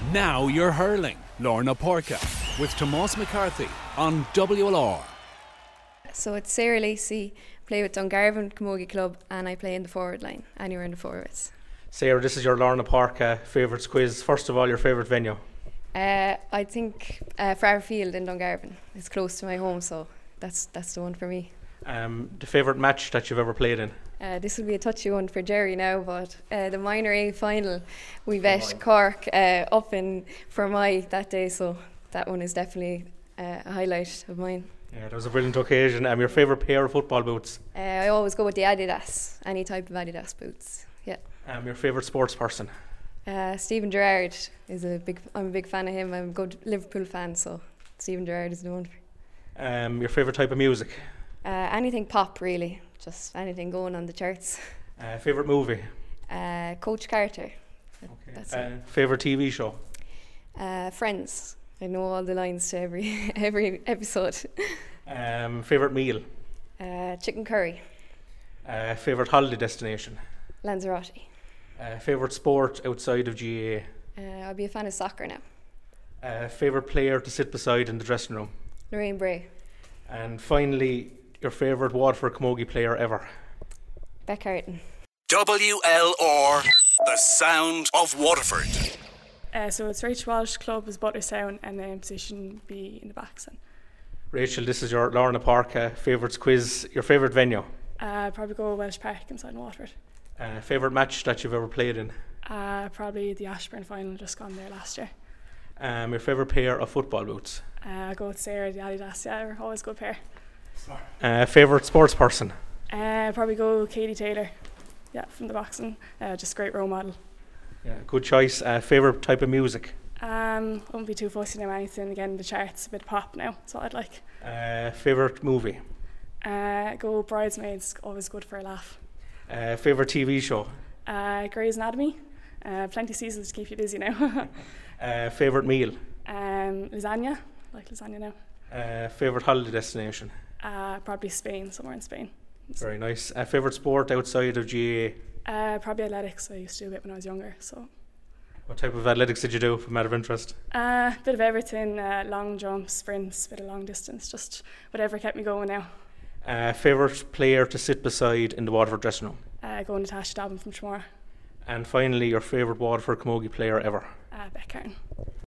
Now you're hurling. Lorna Porca with Tomás McCarthy on WLR. So it's Sarah Lacey, play with Dungarvan Camogie Club, and I play in the forward line, anywhere in the forwards. Sarah, this is your Lorna Porca favourites quiz. First of all, your favourite venue? I think Farrfield in Dungarvan. It's close to my home, so that's the one for me. The favourite match that you've ever played in? This will be a touchy one for Jerry now, but the minor A final, we bet Cork up in Fermoy that day, so that one is definitely a highlight of mine. Yeah, that was a brilliant occasion. Your favourite pair of football boots? I always go with the Adidas, any type of Adidas boots. Yeah. Your favourite sports person? Stephen Gerrard is I'm a big fan of him. I'm a good Liverpool fan, so Stephen Gerrard is the one. Your favourite type of music? Anything pop, really. Just anything going on the charts. Favourite movie? Coach Carter. Okay. That's it. Favourite TV show? Friends. I know all the lines to every episode. Favourite meal? Chicken curry. Favourite holiday destination? Lanzarote. Favourite sport outside of GAA? I'll be a fan of soccer now. Favourite player to sit beside in the dressing room? Lorraine Bray. And finally, your favourite Waterford Camogie player ever? Beck Harton. WLR, the sound of Waterford. So it's Rachel Walsh, club is Butterstown, and then position B in the backs. Rachel, this is your Lorna Porca favourites quiz. Your favourite venue? Probably go Welsh Park inside Waterford. Favourite match that you've ever played in? Probably the Ashburn final, just gone there last year. Your favourite pair of football boots? I go with Sarah, the Adidas, yeah, they're always a good pair. Favourite sports person? Probably go Katie Taylor, yeah, from the boxing, just a great role model. Yeah, good choice. Favourite type of music? Won't be too fussy now, anything again, the charts, a bit of pop now, that's what I'd like. Favourite movie? Go Bridesmaids, always good for a laugh. Favourite TV show? Grey's Anatomy, plenty of seasons to keep you busy now. Favourite meal? Lasagna, like lasagna now. Favourite holiday destination? Probably Spain, somewhere in Spain. Very nice. Favourite sport outside of GAA? Probably athletics. I used to do a bit when I was younger. So, what type of athletics did you do, from out of interest? Bit of everything, long jumps, sprints, bit of long distance, just whatever kept me going now. Favourite player to sit beside in the Waterford dressing room? Going Natasha Dobbin from Tramore. And finally, your favourite Waterford Camogie player ever? Beck Harton.